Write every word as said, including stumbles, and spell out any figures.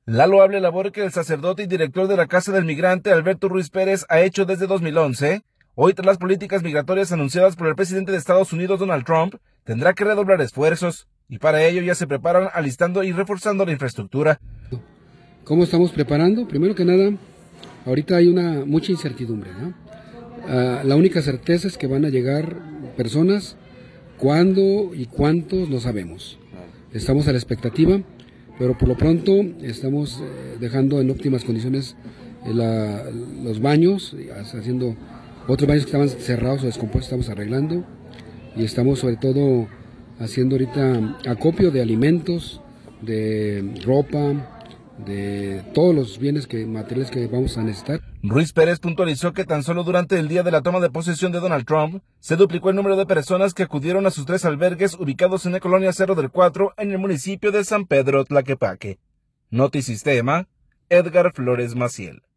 La loable labor que el sacerdote y director de la Casa del Migrante, Alberto Ruiz Pérez, ha hecho desde dos mil once, hoy tras las políticas migratorias anunciadas por el presidente de Estados Unidos, Donald Trump, tendrá que redoblar esfuerzos, y para ello ya se preparan alistando y reforzando la infraestructura. ¿Cómo estamos preparando? Primero que nada, ahorita hay una mucha incertidumbre, ¿no? Uh, la única certeza es que van a llegar personas, cuándo y cuántos no sabemos. Estamos a la expectativa, pero por lo pronto estamos eh, dejando en óptimas condiciones eh, la, los baños, haciendo otros baños que estaban cerrados o descompuestos, estamos arreglando, y estamos sobre todo haciendo ahorita acopio de alimentos, de ropa, de todos los bienes que, materiales que vamos a necesitar. Ruiz Pérez puntualizó que tan solo durante el día de la toma de posesión de Donald Trump se duplicó el número de personas que acudieron a sus tres albergues ubicados en la colonia Cerro del Cuatro en el municipio de San Pedro Tlaquepaque. Notisistema, Edgar Flores Maciel.